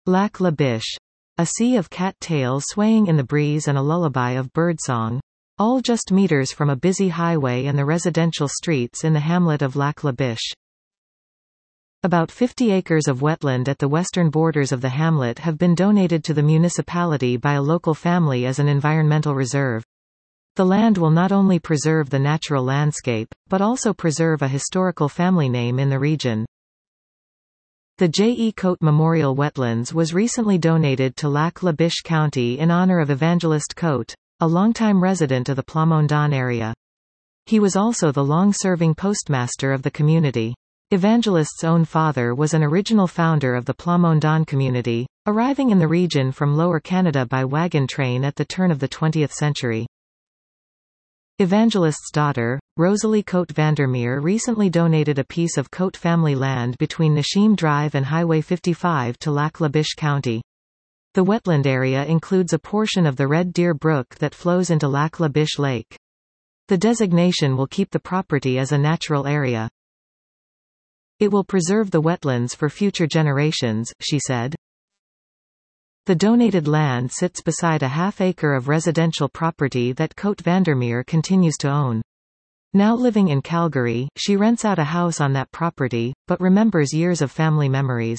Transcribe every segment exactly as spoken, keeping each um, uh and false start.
Lac La Biche. A sea of cat-tails swaying in the breeze and a lullaby of birdsong. All just meters from a busy highway and the residential streets in the hamlet of Lac La Biche. About fifty acres of wetland at the western borders of the hamlet have been donated to the municipality by a local family as an environmental reserve. The land will not only preserve the natural landscape, but also preserve a historical family name in the region. The J E Cote Memorial Wetlands was recently donated to Lac La Biche County in honor of Evangelist Cote, a longtime resident of the Plamondon area. He was also the long-serving postmaster of the community. Evangelist's own father was an original founder of the Plamondon community, arriving in the region from Lower Canada by wagon train at the turn of the twentieth century. Evangelist's daughter, Rosalie Cote Vandermeer, recently donated a piece of Cote family land between Nishim Drive and Highway fifty-five to Lac La Biche County. The wetland area includes a portion of the Red Deer Brook that flows into Lac La Biche Lake. The designation will keep the property as a natural area. It will preserve the wetlands for future generations, she said. The donated land sits beside a half-acre of residential property that Cote Vandermeer continues to own. Now living in Calgary, she rents out a house on that property, but remembers years of family memories.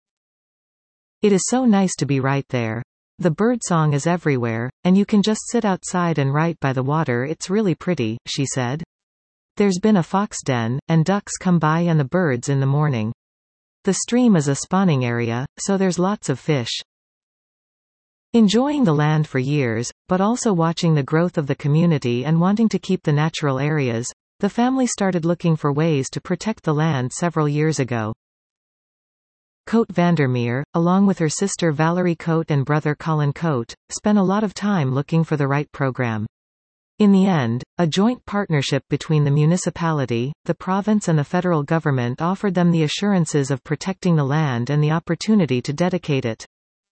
It is so nice to be right there. The birdsong is everywhere, and you can just sit outside and write by the water. It's really pretty, she said. There's been a fox den, and ducks come by and the birds in the morning. The stream is a spawning area, so there's lots of fish. Enjoying the land for years, but also watching the growth of the community and wanting to keep the natural areas, the family started looking for ways to protect the land several years ago. Cote Vandermeer, along with her sister Valerie Cote and brother Colin Cote, spent a lot of time looking for the right program. In the end, a joint partnership between the municipality, the province and the federal government offered them the assurances of protecting the land and the opportunity to dedicate it.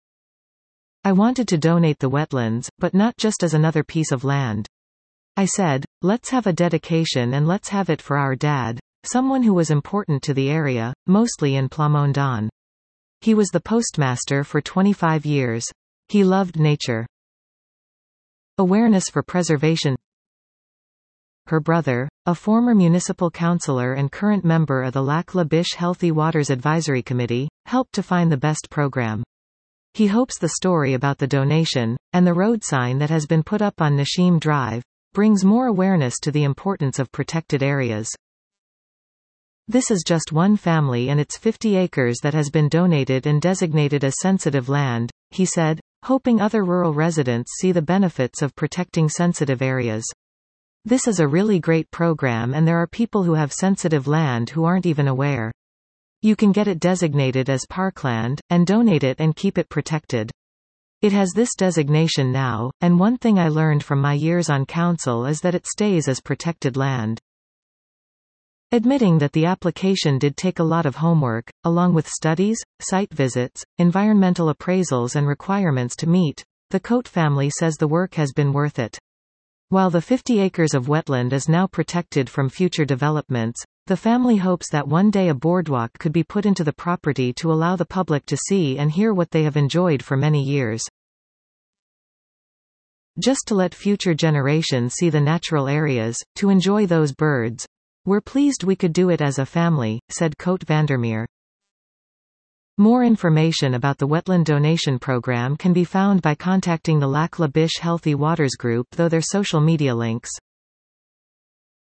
I wanted to donate the wetlands, but not just as another piece of land. I said, let's have a dedication and let's have it for our dad, someone who was important to the area, mostly in Plamondon. He was the postmaster for twenty-five years. He loved nature. Awareness for preservation. Her brother, a former municipal councillor and current member of the Lac La Biche Healthy Waters Advisory Committee, helped to find the best program. He hopes the story about the donation, and the road sign that has been put up on Nishim Drive, brings more awareness to the importance of protected areas. This is just one family and its fifty acres that has been donated and designated as sensitive land, he said, hoping other rural residents see the benefits of protecting sensitive areas. This is a really great program and there are people who have sensitive land who aren't even aware. You can get it designated as parkland, and donate it and keep it protected. It has this designation now, and one thing I learned from my years on council is that it stays as protected land. Admitting that the application did take a lot of homework, along with studies, site visits, environmental appraisals and requirements to meet, the Cote family says the work has been worth it. While the fifty acres of wetland is now protected from future developments, the family hopes that one day a boardwalk could be put into the property to allow the public to see and hear what they have enjoyed for many years. Just to let future generations see the natural areas, to enjoy those birds. We're pleased we could do it as a family, said Cote Vandermeer. More information about the wetland donation program can be found by contacting the Lac La Biche Healthy Waters Group, though their social media links